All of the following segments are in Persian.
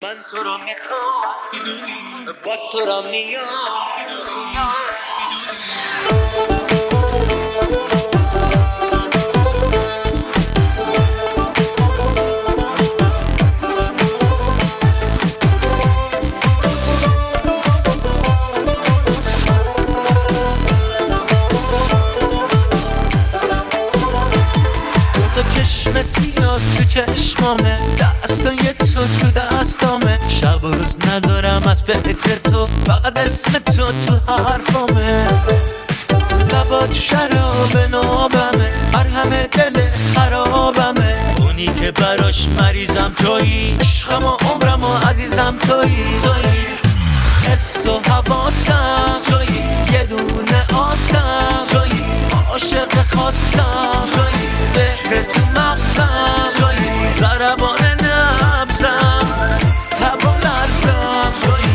من تو رو میخوام، با تو رو میام. چشم سیاه تو چشمامه، دستای تو دستامه، شب و روز ندارم از فکر تو، فقط اسم تو حرفامه. لبات شراب نابمه، مرهم دل خرابمه، اونی که براش مریضم تویی، عشقم و عمرم و عزیزم تویی. حس و حواسم تویی، یه دونه آسم تویی، عاشق خاصم تویی، فکر تو مغزم تویی، ضربان نبزم، تب و لرزم تویی.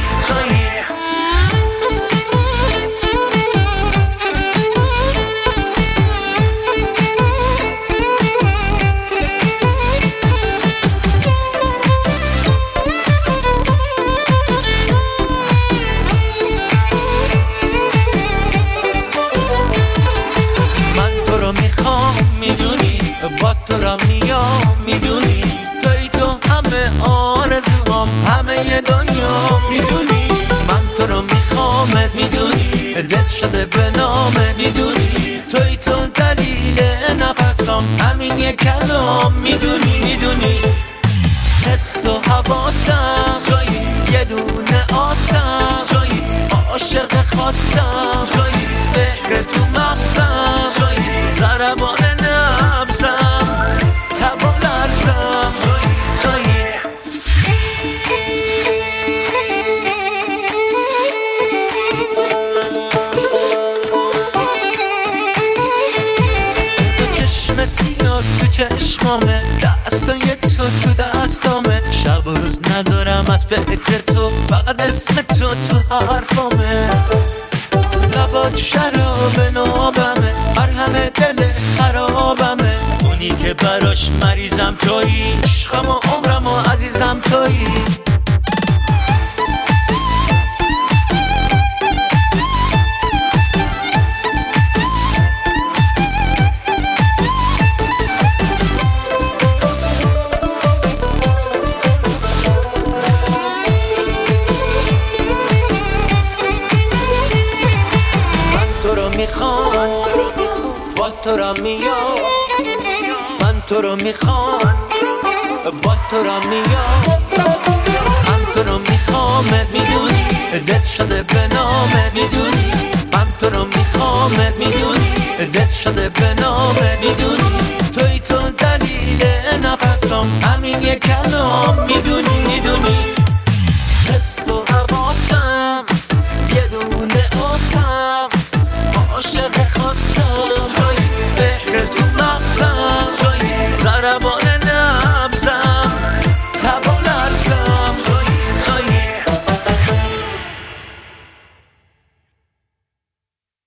با تو را میام، میدونی توی تو همه آرزوام، همه دنیا میدونی. من تو رو میخوامت، میدونی دل شده به نامت، میدونی توی تو دلیل نفسام، همین یک کلام میدونی. حس و حواسم توی، یه دونه آسم توی، عاشق خاصم توی، فکر تو مغزم توی، ضربان نبزم، تب و لرزم توی. تو چشم سیاه تو چشمامه، دستای تو دستامه، شب و روز ندارم از فکر تو، فقط اسم تو حرفامه. لبات شراب نابمه، مرهم دل خرابمه، اونی که براش مریضم تویی، عشقم و عمرم و عزیزم تویی. با تو را میام، من تو رو میخوام، با تو را میام. من تو رو میخوامت، میدونی دل شده به نامت، میدونی من تو رو میخوامت، میدونی دل شده به نامت، میدونی توی تو دلیل نفسام، همین یک کلام میدونی.